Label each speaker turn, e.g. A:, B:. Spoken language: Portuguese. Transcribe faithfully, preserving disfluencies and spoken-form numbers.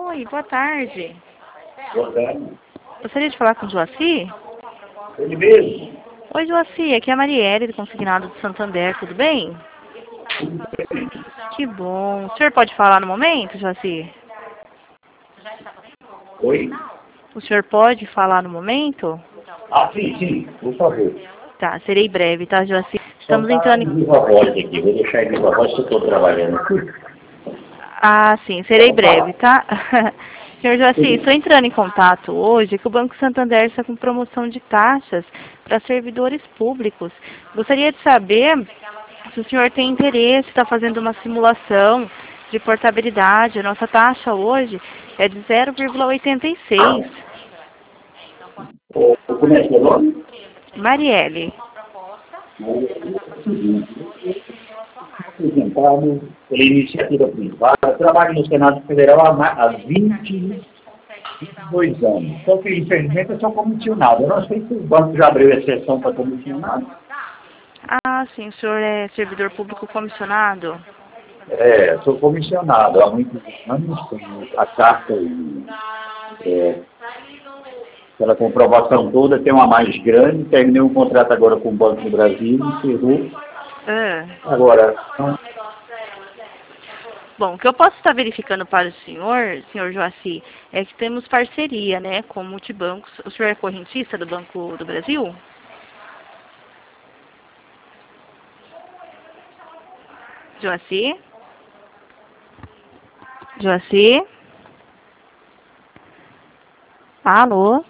A: Oi, boa tarde.
B: Boa tarde.
A: Gostaria de falar com o Joaci?
B: Ele mesmo?
A: Oi, Joaci, aqui é a Marielle, do Consignado de Santander, tudo bem? Que bom. O senhor pode falar no momento, Joaci?
B: Oi?
A: O senhor pode falar no momento?
B: Ah, sim, sim, por favor.
A: Tá, serei breve, tá, Joaci?
B: Só
A: Estamos
B: está
A: entrando
B: em
A: em...
B: viva voz aqui, vou deixar em viva voz que eu estou trabalhando.
A: Ah, sim, serei
B: Pode
A: breve,
B: falar.
A: tá? Senhor Joaci,
B: Sim.
A: estou entrando em contato hoje que o Banco Santander está com promoção de taxas para servidores públicos. Gostaria de saber se o senhor tem interesse, está fazendo uma simulação de portabilidade. A nossa taxa hoje é de zero vírgula oitenta e seis.
B: O, como é que é o nome?
A: Marielle.
B: Apresentado pela iniciativa privada, trabalho no Senado Federal há, ma- há vinte e dois anos. Só que, infelizmente, eu sou comissionado. Eu não sei se o banco já abriu exceção para comissionado.
A: Ah, sim, o senhor é servidor público comissionado?
B: É, sou comissionado há muitos anos, tenho a carta e é, pela comprovação toda, tem uma mais grande, terminei um contrato agora com o Banco do Brasil, encerrou.
A: Ah.
B: Agora, não,
A: Bom, o que eu posso estar verificando para o senhor, senhor Joaci, é que temos parceria, né, com multibancos. O senhor é correntista do Banco do Brasil? Joaci? Joaci? Alô?